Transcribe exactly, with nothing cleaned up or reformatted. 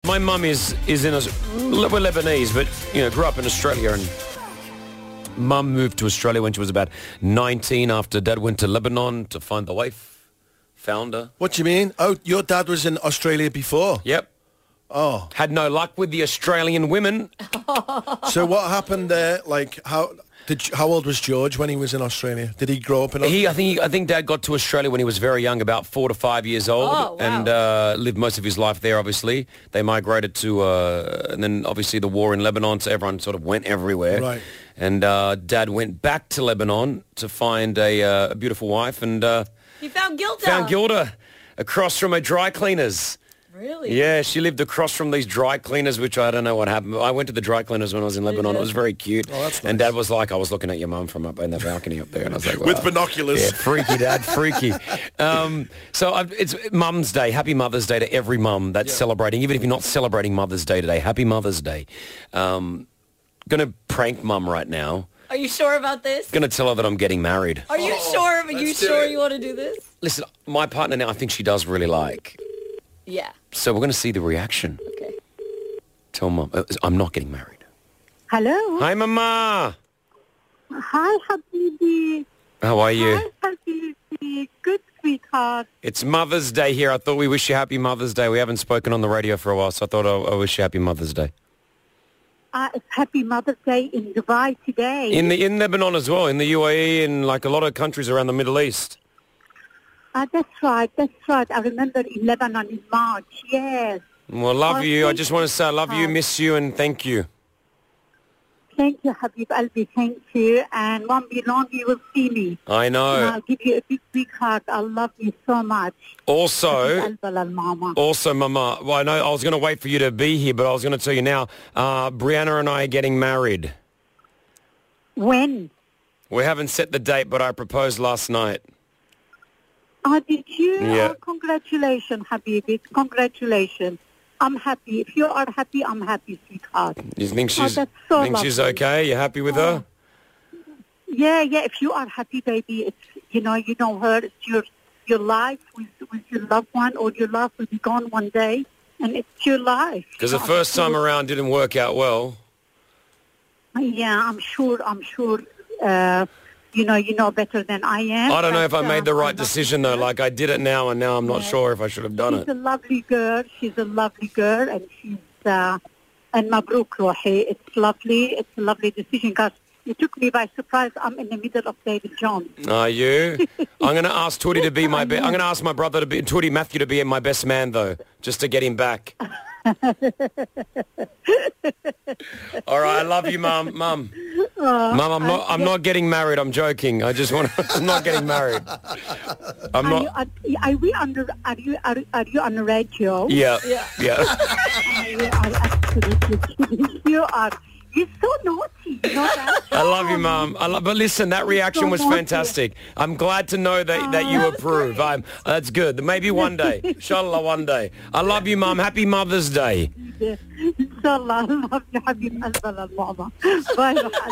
my mum is is in, a, we're Lebanese, but, you know, grew up in Australia, and mum moved to Australia when she was about nineteen after dad went to Lebanon to find the wife, found her. What do you mean? Oh, your dad was in Australia before? Yep. Oh. Had no luck with the Australian women. So what happened there? Like, how did how old was George when he was in Australia? Did he grow up in Australia? He, I think, he, I think Dad got to Australia when he was very young, about four to five years old, Oh, wow. and uh, lived most of his life there. Obviously, they migrated to, uh, and then obviously the war in Lebanon, so everyone sort of went everywhere. Right. And uh, Dad went back to Lebanon to find a, uh, a beautiful wife, and uh, He found Gilda. found Gilda across from a dry cleaners. Really? Yeah, she lived across from these dry cleaners, which I don't know what happened. I went to the dry cleaners when I was in Lebanon. It was very cute. Oh, that's And nice. Dad was like, I was looking at your mum from up in the balcony up there, and I was like, With wow. binoculars. Yeah, freaky, Dad, freaky. Um, so I've, it's Mum's Day. Happy Mother's Day to every mum that's Yeah. celebrating, even if you're not celebrating Mother's Day today. Happy Mother's Day. Um, going to prank Mum right now. Are you sure about this? Going to tell her that I'm getting married. Are you Oh, sure? Are you let's do sure it. you want to do this? Listen, my partner now, I think she does really like. Yeah. So we're going to see the reaction. Okay. Tell Mum, uh, I'm not getting married. Hello. Hi, Mama. Hi, Habibi. How are you? Hi, Habibi. Good, sweetheart. It's Mother's Day here. I thought we wish you happy Mother's Day. We haven't spoken on the radio for a while, so I thought I, I wish you happy Mother's Day. Uh, it's Happy Mother's Day in Dubai today. In the in Lebanon as well, in the U A E, and like a lot of countries around the Middle East. Uh, that's right. That's right. I remember in Lebanon in March. Yes. Well, love Oh, you. I thank just want to say I love you, you. miss you, and thank you. Thank you, Habib Albi. Thank you. And won't be long you will see me. I And know. I'll give you a big, big hug. I love you so much. Also, Al-Balal Mama. also, Mama, well, I know I was going to wait for you to be here, but I was going to tell you now, uh, Brianna and I are getting married. When? We haven't set the date, but I proposed last night. Oh, did you? Yeah. Oh, congratulations, Habibi. Congratulations. I'm happy. If you are happy, I'm happy, sweetheart. You think Oh, she's, that's so think she's lovely. okay? You happy with her? Yeah, yeah. If you are happy, baby, it's, you know, you know her. It's your your life with, with your loved one, or your love will be gone one day, and it's your life. Because You the know, first I'm time sure- around didn't work out well. Yeah, I'm sure. I'm sure. Uh, you know, you know better than I am. I don't know if I but, made the um, right I'm not decision, though. sure. Like, I did it now, and now I'm not Yeah. sure if I should have done She's it. a lovely girl. She's a lovely girl, and she's uh, and Mabruk Rohi. It's lovely. It's a lovely decision because it took me by surprise. I'm in the middle of David Jones. Are you? I'm going to ask Tootie to be my... Be- I'm going to ask my brother to be... Tootie Matthew to be my best man, though, just to get him back. All right, I love you, Mum. Mum. Mum, I'm not I'm not getting married. I'm joking. I just want to... I'm not getting married. I'm Are you, not... are, are we under? Are you are, are you on the radio? Yeah, Yeah. yeah. You are absolutely kidding. You are. You're so naughty. You know that? I love you, Mum. I love, but listen, that reaction was fantastic. I'm glad to know that, that you approve. I'm, that's good. Maybe one day. Inshallah, one day. I love you, Mum. Happy Mother's Day. Inshallah. I love you, Habib Al-Balal Mama. Bye.